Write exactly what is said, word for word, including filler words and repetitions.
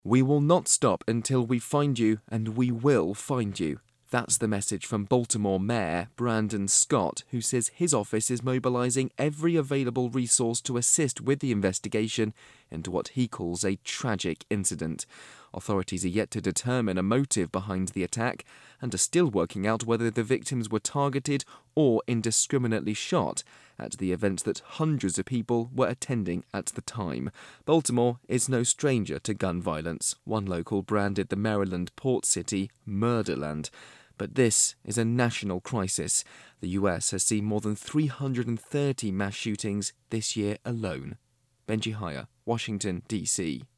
We will not stop until we find you, and we will find you. That's the message from Baltimore Mayor Brandon Scott, who says his office is mobilizing every available resource to assist with the investigation into what he calls a tragic incident. Authorities are yet to determine a motive behind the attack and are still working out whether the victims were targeted or indiscriminately shot at the event that hundreds of people were attending at the time. Baltimore is no stranger to gun violence. One local branded the Maryland port city Murderland. But this is a national crisis. The U S has seen more than three hundred thirty mass shootings this year alone. Benji Hire, Washington, D C